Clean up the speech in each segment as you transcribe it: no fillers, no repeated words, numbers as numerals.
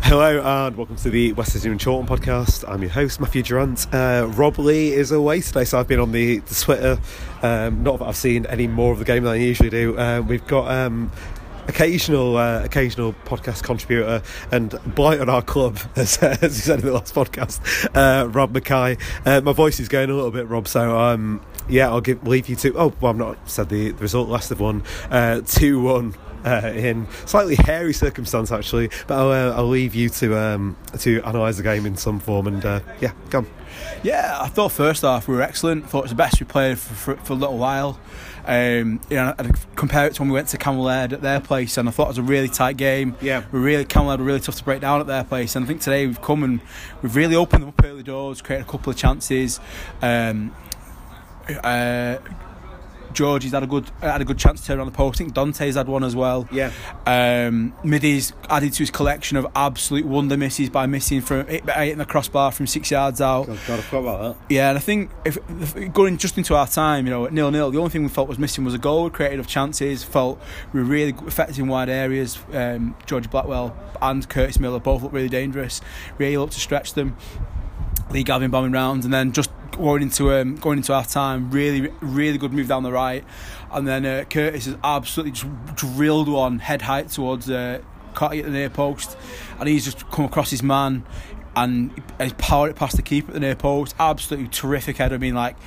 Hello and welcome to the West Ham and Chorlton podcast. I'm your host, Matthew Durant. Rob Lee is away today, so I've been on the Twitter. Not that I've seen any more of the game than I usually do. We've got occasional podcast contributor and blight on our club, as you said in the last podcast, Rob Mackay. My voice is going a little bit, Rob, so I'll leave you to. I've not said the result. Last of one, 2-1. In slightly hairy circumstance, actually, but I'll leave you to analyse the game in some form. And go on. Yeah, I thought first half we were excellent. I thought it was the best we played for a little while. I'd compare it to when we went to Camberlade at their place, and I thought it was a really tight game. Yeah, Camberlade were really tough to break down at their place, and I think today we've come and we've really opened them up early doors, created a couple of chances. Georgie's had a good chance to turn around the post. I think Dante's had one as well. Yeah. Middy's added to his collection of absolute wonder misses by hitting the crossbar from 6 yards out. God, I forgot about that. Yeah, and I think if going just into our time, at 0-0, the only thing we felt was missing was a goal. We created of chances. Felt we were really effective in wide areas. Georgie Blackwell and Curtis Miller both looked really dangerous. Really looked to stretch them. Lee Gavin bombing round, and then just going into our time, really good move down the right, and then Curtis has absolutely just drilled one head height towards Cotty at the near post, and he's just come across his man and he's powered it past the keeper at the near post. Absolutely terrific header. I mean, like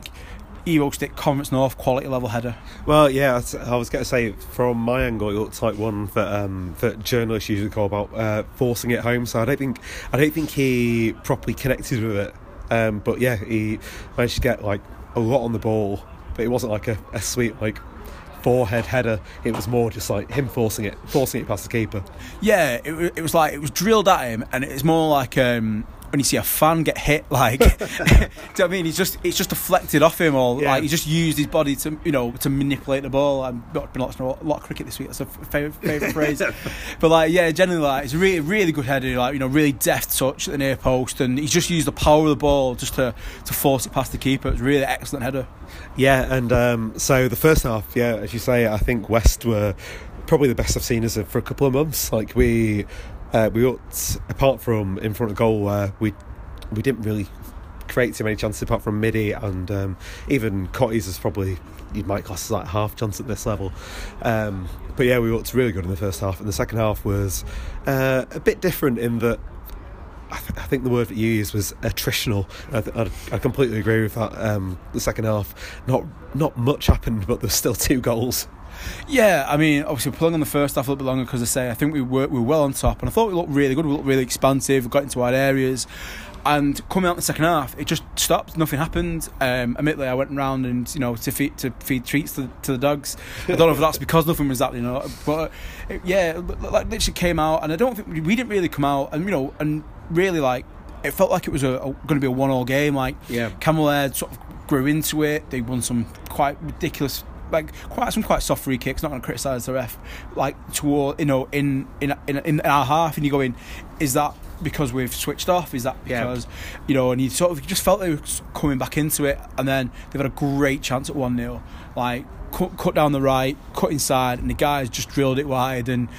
Evo Stick Conference North quality level header. Well, yeah, I was going to say, from my angle, it looks like one that journalists usually call about forcing it home. So I don't think he properly connected with it. But yeah, he managed to get like a lot on the ball, but it wasn't like a sweet forehead header. It was more just like him forcing it past the keeper. Yeah, it was like it was drilled at him, and it's more like when you see a fan get hit, like, do you know what I mean? It's just deflected off him, or like he just used his body to manipulate the ball. I've been watching a lot of cricket this week. That's a favourite phrase. But generally, it's a really, really good header. Really deft touch at the near post, and he's just used the power of the ball just to force it past the keeper. It was a really excellent header. Yeah, and so the first half, yeah, as you say, I think West were probably the best I've seen us for a couple of months. Like we looked, apart from in front of goal, where we didn't really create too many chances apart from Middy, and even Cotty's is probably, you might class as like half chance at this level. But yeah, we looked really good in the first half, and the second half was a bit different in that I think the word that you used was attritional. I completely agree with that. The second half, not much happened, but there's still 2 goals. Yeah, I mean, obviously we're pulling on the first half a little bit longer because I think we were well on top, and I thought we looked really good. We looked really expansive. We got into wide areas, and coming out in the second half, it just stopped. Nothing happened. Admittedly, I went round and to feed treats to the dogs. I don't know if that's because nothing was happening, but literally came out, and I don't think we didn't really come out, and really it felt like it was going to be a 1-1 game. Camberlade sort of grew into it. They won some quite ridiculous. Quite soft free kicks. Not going to criticise the ref. Toward in our half, and you're going, is that because we've switched off? Is that because And you just felt they were coming back into it, and then they've had a great chance at 1-0. Cut down the right, cut inside, and the guys just drilled it wide, and.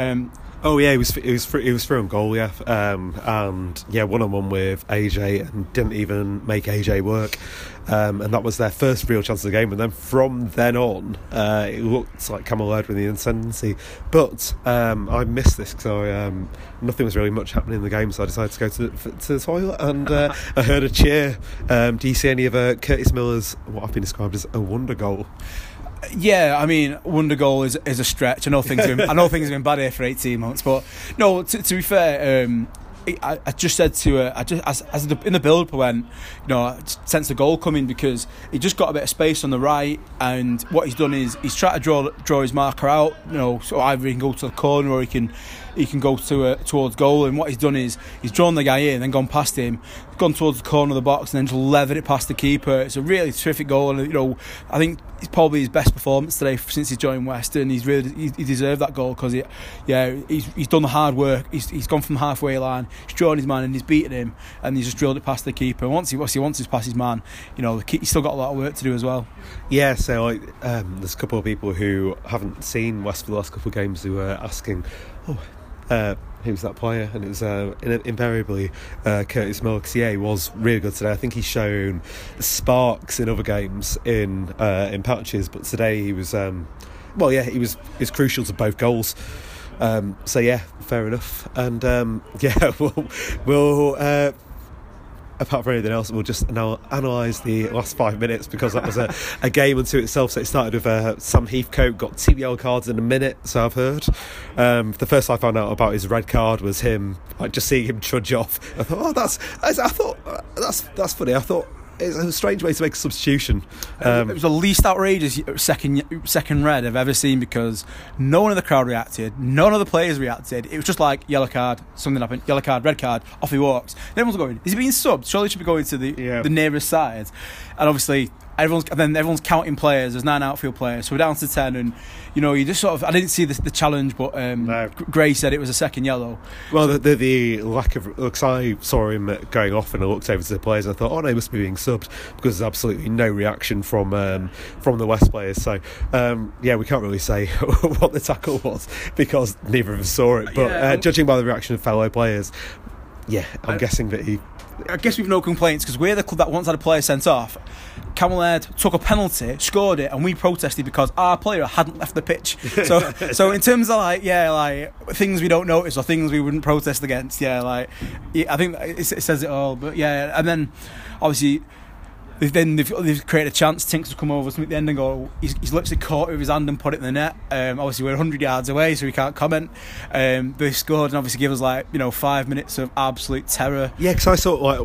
It was through on goal, yeah, and yeah, 1-on-1 with AJ, and didn't even make AJ work, and that was their first real chance of the game. And then from then on, it looked like Camberlade with the ascendancy, but I missed this because nothing was really much happening in the game, so I decided to go to the toilet, and I heard a cheer. Do you see any of Curtis Miller's what I've been described as a wonder goal? Yeah, I mean, wonder goal is a stretch. I know things have been bad here for 18 months, but no. To be fair, I just said to in the build-up, I went, I sensed the goal coming because he just got a bit of space on the right, and what he's done is he's tried to draw his marker out. So either he can go to the corner or he can go towards goal. And what he's done is he's drawn the guy in, then gone past him, gone towards the corner of the box, and then just levered it past the keeper. It's a really terrific goal, and I think it's probably his best performance today since he's joined West, and he deserved that goal because he's done the hard work. He's gone from the halfway line, he's drawn his man, and he's beaten him, and he's just drilled it past the keeper. And once he's past his man, he's still got a lot of work to do as well. Yeah, so there's a couple of people who haven't seen West for the last couple of games who are asking, who's that player, and it was invariably Curtis Moore, because he was really good today. I think he's shown sparks in other games in patches, but today he was he was crucial to both goals. So yeah, fair enough. And we'll apart from anything else, we'll just now analyse the last 5 minutes, because that was a game unto itself. So it started with Sam Heathcote got 2 yellow cards in a minute, so I've heard. The first I found out about his red card was him, like, just seeing him trudge off. I thought, that's funny. I thought it's a strange way to make a substitution. It was the least outrageous second red I've ever seen, because no one in the crowd reacted, none of the players reacted. It was just like, yellow card, something happened, yellow card, red card, off he walks. And everyone's going, is he being subbed? Surely he should be going to the nearest side. And obviously everyone's counting players. There's 9 outfield players, so we're down to 10. And you just sort of, I didn't see the challenge, but no. Gray said it was a second yellow. Well, the lack of looks, I saw him going off, and I looked over to the players and I thought, oh no, he must be being subbed, because there's absolutely no reaction from the West players. So we can't really say what the tackle was, because neither of us saw it. But judging by the reaction of fellow players, I'm guessing that he. I guess we've no complaints, because we're the club that once had a player sent off. Camel took a penalty, scored it, and we protested because our player hadn't left the pitch. So in terms of things we don't notice or things we wouldn't protest against, I think it says it all. But and then obviously they've created a chance. Tinks to come over to at the end and go. He's literally caught it with his hand and put it in the net. Obviously we're 100 yards away, so we can't comment. They scored and obviously give us 5 minutes of absolute terror. Yeah, because I saw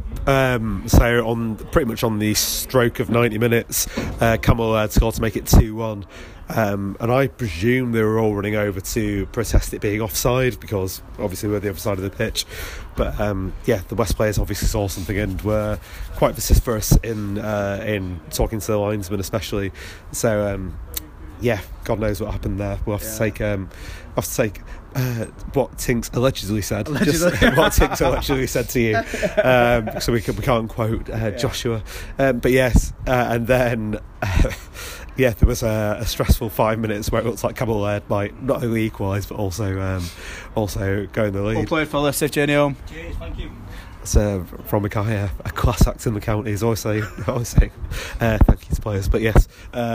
on pretty much on the stroke of 90 minutes, Camel scored to make it 2-1. And I presume they were all running over to protest it being offside, because obviously we're the other side of the pitch. But the West players obviously saw something and were quite vociferous in talking to the linesman, especially. So God knows what happened there. We'll have to take what Tinks allegedly said. What Tinks allegedly said to you. So we can't quote Joshua. But yes, and then. There was a stressful 5 minutes where it looks like Camel might not only equalise but also go in the lead. Well played, fella. Safe journey home. Cheers, thank you. So from Mackay, a class act in the county is always saying thank you to players. But yes,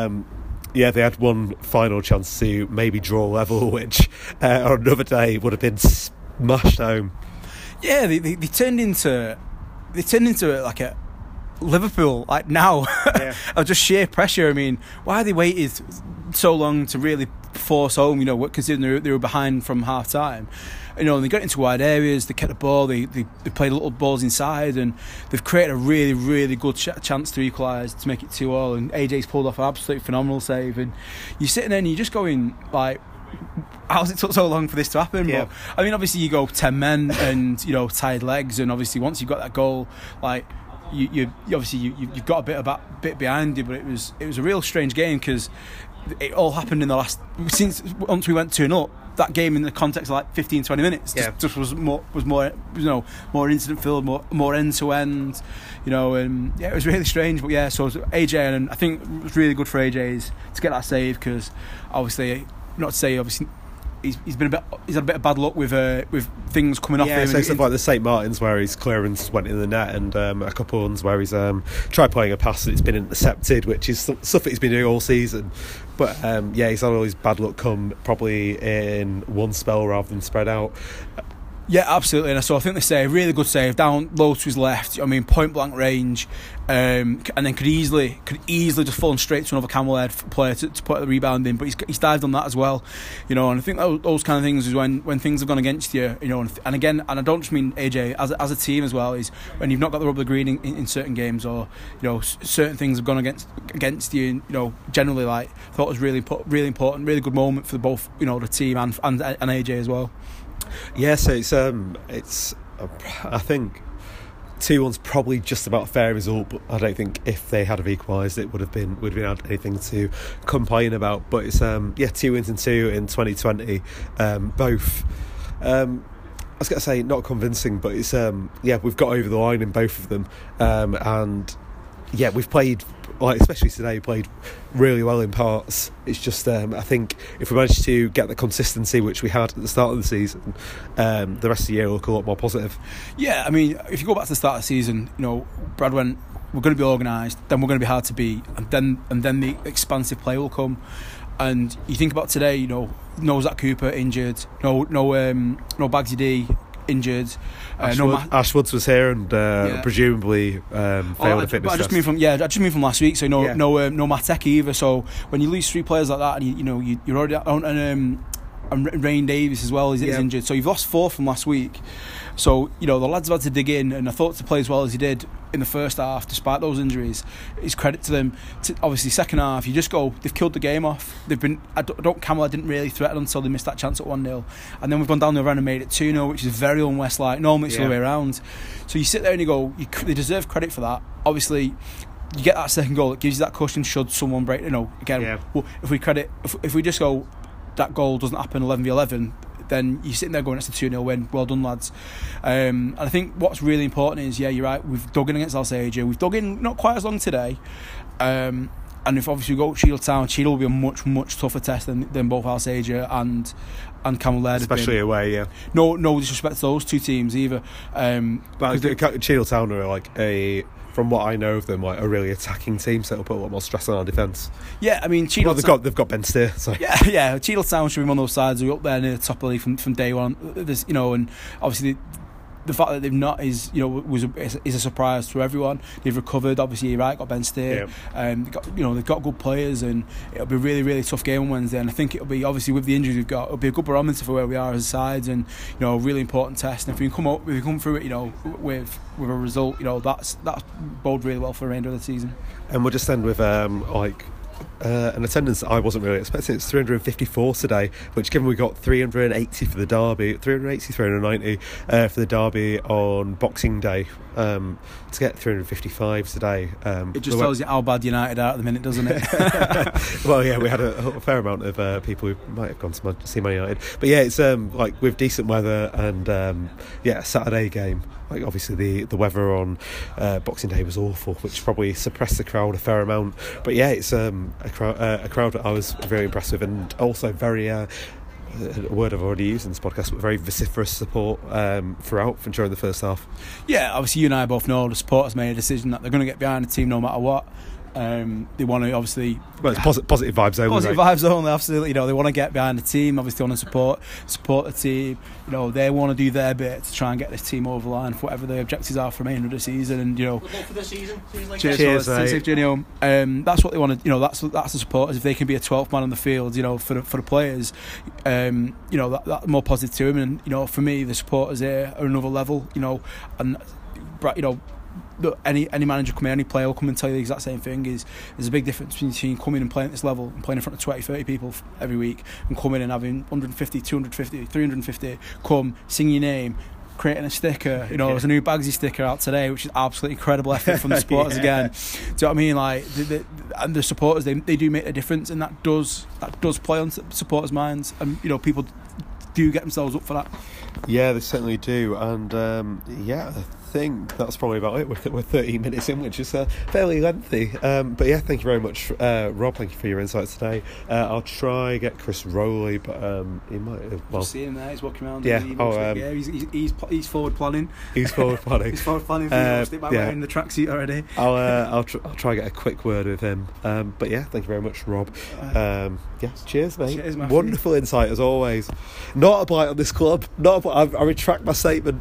they had one final chance to maybe draw level, which on another day would have been smashed home. Yeah, they turned into like a Liverpool now of just sheer pressure. I mean, why they waited so long to really force home, considering they were behind from half time, and they got into wide areas, they kept the ball, they played little balls inside, and they've created a really, really good chance to equalise, to make it 2-2, and AJ's pulled off an absolutely phenomenal save, and you're sitting there and you're just going how's it took so long for this to happen? Yeah. But I mean, obviously you go 10 men and tired legs, and obviously once you've got that goal, you've got a bit behind you, but it was a real strange game, because it all happened in the last, once we went 2-0, that game in the context of 15-20 minutes just was more more incident filled, more end to end, and it was really strange. But so AJ, and I think it was really good for AJ to get that save, because obviously, not to say obviously he's had a bit of bad luck with things coming off him. So stuff like the St Martin's where his clearance went in the net, and a couple of ones where he's tried playing a pass and it's been intercepted, which is stuff that he's been doing all season. But he's had all his bad luck come probably in one spell rather than spread out. Yeah, absolutely. And so I think they say a really good save down low to his left. I mean, point blank range, and then could easily just fallen straight to another Camel Head player to put the rebound in. But he's dived on that as well, and I think those kind of things is when things have gone against you, and again, and I don't just mean AJ as a team as well, is when you've not got the rub of the green in certain games, or certain things have gone against you. Generally, I thought it was really important, really good moment for both the team and AJ as well. Yeah, so it's I think 2-1's probably just about a fair result, but I don't think if they had have equalised it would have been anything to complain about. But it's 2 wins and 2 in 2020, both I was going to say not convincing, but it's we've got over the line in both of them, and yeah, we've played, like especially today, played really well in parts. It's just I think if we manage to get the consistency which we had at the start of the season, the rest of the year will look a lot more positive. Yeah, I mean, if you go back to the start of the season, Brad went, we're going to be organised, then we're going to be hard to beat, and then the expansive play will come. And you think about today, no Zach Cooper injured, no Bagsy D injured, Ashwoods was here and presumably failed a fitness test. I just mean from last week. So no Matek either. So when you lose 3 players like that, and you're already on, and Rain Davis as well is injured. So you've lost 4 from last week. So the lads have had to dig in, and I thought to play as well as he did in the first half, despite those injuries, is credit to them. Obviously, second half, you just go, they've killed the game off. Camilla didn't really threaten until they missed that chance at 1-0, and then we've gone down the other end and made it 2-0, which is very un-West-like. Normally it's the other way around. So you sit there and you go, they deserve credit for that. Obviously, you get that second goal, it gives you that cushion should someone break. Again, well, if we just go, that goal doesn't happen 11v11, then you're sitting there going, it's a 2-0 win, well done lads. And I think what's really important is, you're right, we've dug in against Alsager, we've dug in not quite as long today, and if obviously we go to Cheadle Town, Cheadle will be a much, much tougher test than both Alsager and Camel Laird, especially away. No disrespect to those 2 teams either, but Cheadle Town are like from what I know of them, like a really attacking team, so it'll put a lot more stress on our defence. Yeah, I mean, Cheadle they've got Ben Steer. So. Yeah. Cheadle Town should be one of those sides who are up there near the top of the league from day one. There's, and obviously the fact that they've not is a surprise to everyone. They've recovered. Obviously, you're right, got Ben Steer. They've got good players, and it'll be a really, really tough game on Wednesday. And I think it'll be, obviously with the injuries we've got, it'll be a good barometer for where we are as a side, and a really important test. And if we come through it, with a result, that's bode really well for the remainder of the season. And we'll just end with an attendance that I wasn't really expecting. It's 354 today, which given we got 380 for the derby, 390 for the derby on Boxing Day, to get 355 today, it just tells you how bad United are at the minute, doesn't it? Well, yeah, we had a fair amount of people who might have gone to see Man United, but yeah, it's like with decent weather and Saturday game. Like obviously the weather on Boxing Day was awful, which probably suppressed the crowd a fair amount. But yeah, it's a crowd that I was very impressed with, and also very a word I've already used in this podcast, but very vociferous support throughout from during the first half. Yeah, obviously you and I both know the supporters made a decision that they're going to get behind the team no matter what. They want to obviously. Well, it's positive vibes only. Positive vibes only, absolutely. They want to get behind the team. Obviously, want to support the team. They want to do their bit to try and get this team over the line for whatever the objectives are for the remainder of the season. And good luck for the season. Cheers, that's what they want to. That's the supporters. If they can be a 12th man on the field, for the players, that more positive to them. And for me, the supporters here are another level. Any manager come in, any player will come and tell you the exact same thing. There's a big difference between coming and playing at this level and playing in front of 20, 30 people every week, and coming and having 150, 250, 350 come, sing your name, creating a sticker. There's a new Bagsy sticker out today, which is absolutely incredible effort from the supporters again. Do you know what I mean? Like and the supporters, they do make a difference, and that does play on supporters' minds, and people do get themselves up for that. Yeah, they certainly do, and I think that's probably about it. We're 30 minutes in, which is fairly lengthy. But yeah, thank you very much, Rob. Thank you for your insights today. I'll try get Chris Rowley, but he might. Just see him there. He's walking around. Yeah. He's forward planning. He's forward planning. He's forward planning. Wearing the tracksuit already. I'll try get a quick word with him. But yeah, thank you very much, Rob. Cheers, mate. Cheers, Matthew. Wonderful insight as always. Not a blight on this club. I retract my statement.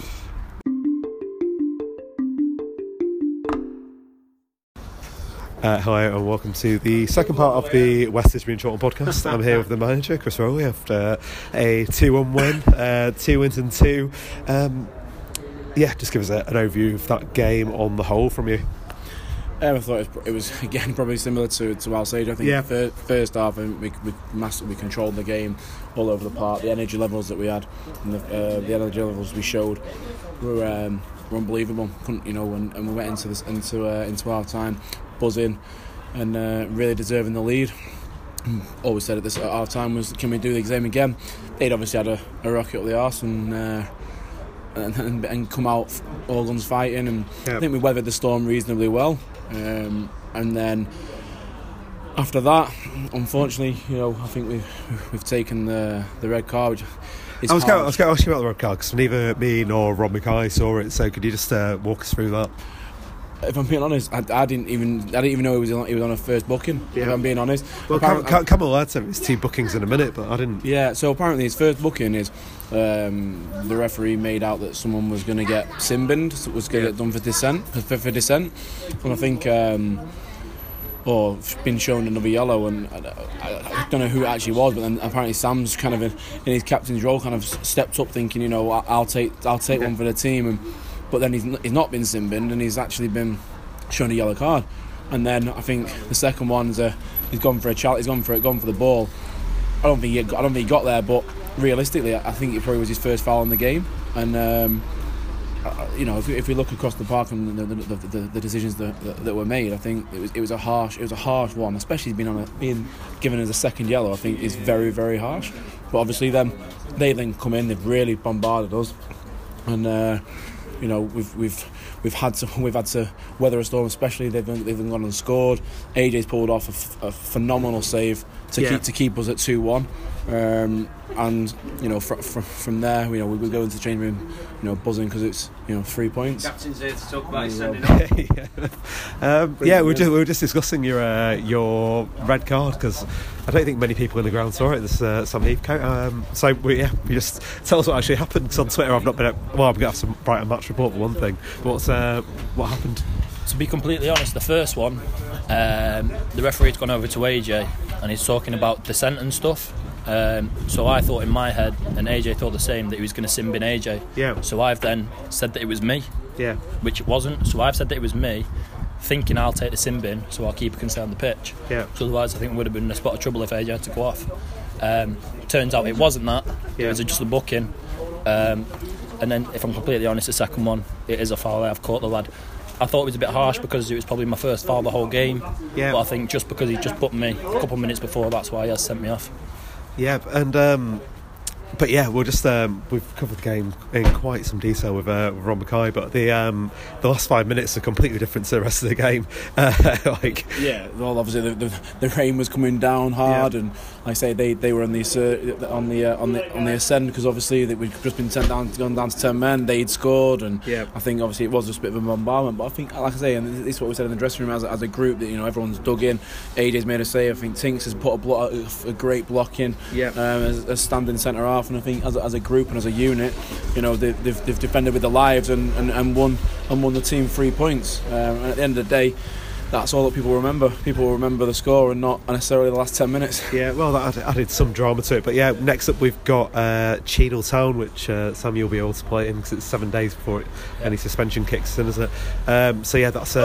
Hi and welcome to the second part of the West History and Chorlton podcast. I'm here with the manager, Chris Rowley, after a 2-1 win, 2 wins and 2. Just give us an overview of that game on the whole from you. I thought it was again probably similar to Alsager. I think first half we massively controlled the game all over the park. The energy levels that we had and the energy levels we showed were unbelievable. And we went into our time buzzing and really deserving the lead. Always said at our time was, can we do the same again? They'd obviously had a rocket up the arse and come out all guns fighting, and I think we weathered the storm reasonably well. and then after that, unfortunately, I think we've taken the red card. Which I was going to ask you about the red card because neither me nor Rob Mackay saw it. So could you just walk us through that? If I'm being honest, I didn't even know he was on a first booking. Yeah. If I'm being honest, well, Campbell lad said it's 2 bookings in a minute, but I didn't. Yeah, so apparently his first booking is the referee made out that someone was going to get sin-binned, was going to get done for dissent, and I think or been shown another yellow, and I don't know who it actually was, but then apparently Sam's kind of in his captain's role kind of stepped up, thinking, I'll take one for the team, but then he's not been sin-binned, and he's actually been shown a yellow card. And then I think the second one's he's gone for a challenge, he's gone for the ball. I don't think he got there, but realistically, I think it probably was his first foul in the game. And if we look across the park and the decisions that were made, I think it was a harsh one, especially being given as a second yellow. I think is very, very harsh. But obviously, they then come in, they've really bombarded us, and we've had to weather a storm. Especially they've gone and scored. AJ's pulled off a phenomenal save to keep us at 2-1. And from there, we go into the change room, buzzing because it's 3 points. Captain's here to talk about sending off. We were just discussing your red card because I don't think many people in the ground saw it. There's Sam Heathcote. So we just tell us what actually happened. Because on Twitter, I've not been. I'm going to have to write a match report for one thing. But what happened? To be completely honest, the first one, the referee's gone over to AJ and he's talking about dissent and stuff. So I thought in my head, and AJ thought the same, that he was going to sin-bin AJ. Yeah. So I've then said that it was me. Yeah. Which it wasn't. So I've said that it was me, thinking I'll take the sin-bin, so I'll keep a concern on the pitch. Yeah. So otherwise, I think we would have been in a spot of trouble if AJ had to go off. Turns out it wasn't that. Yeah. It was just a booking. And then, if I'm completely honest, the second one, it is a foul. I've caught the lad. I thought it was a bit harsh because it was probably my first foul the whole game. Yeah. But I think just because he just put me a couple of minutes before, that's why he has sent me off. Yeah, and but yeah, we'll just we've covered the game in quite some detail with Ron Mackay, but the last 5 minutes are completely different to the rest of the game. Well, obviously the rain was coming down hard, and like I say, they were on the ascend because obviously we'd just been gone down to 10 men. They'd scored, and I think obviously it was just a bit of a bombardment. But I think, like I say, and this is what we said in the dressing room as a group, that everyone's dug in. AJ's made a save. I think Tinks has put a great block in as standing centre half, and I think as a group and as a unit, they've defended with their lives and won the team 3 points. And at the end of the day, that's all that people remember. People will remember the score and not necessarily the last 10 minutes. Yeah, well, that added some drama to it. But yeah, next up we've got Cheadle Town, which Sammy will be able to play in because it's 7 days before any suspension kicks in, isn't it? So yeah, that's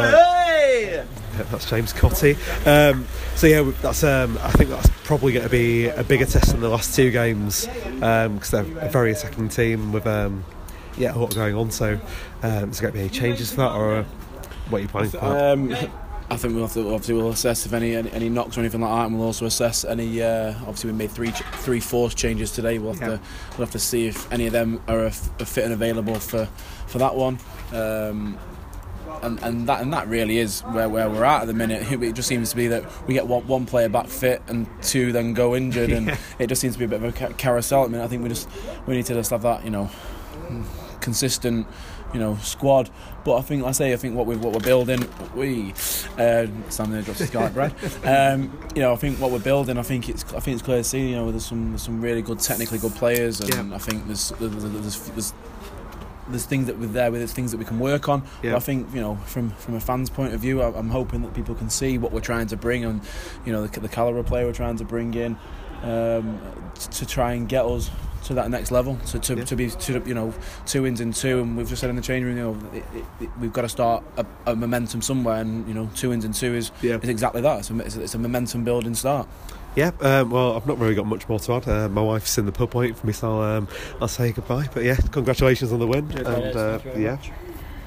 James Cotty. So yeah, that's I think that's probably going to be a bigger test than the last 2 games because they're a very attacking team with a lot going on. So is there going to be any changes for that, or what are you planning for that? I think we'll assess if any knocks or anything like that, and we'll also assess any. Obviously, we made three forced changes today. We'll have to see if any of them are fit and available for that one. And that really is where we're at the minute. It just seems to be that we get one player back fit and 2 then go injured, and it just seems to be a bit of a carousel. I mean, I think we need to just have that consistent squad. But I think what we're building, Sam there drops his garlic bread. I think what we're building, I think it's clear to see. There's some really good, technically good players, and I think there's things that we're there with, there's things that we can work on. But I think from a fan's point of view, I'm hoping that people can see what we're trying to bring, and the calibre player we're trying to bring in to try and get us to that next level, to be 2 wins in 2, and we've just said in the changing room, we've got to start a momentum somewhere, and 2 wins in 2 is exactly that. It's a momentum building start. Yeah, well, I've not really got much more to add. My wife's in the pub waiting for me, so I'll say goodbye. But yeah, congratulations on the win, and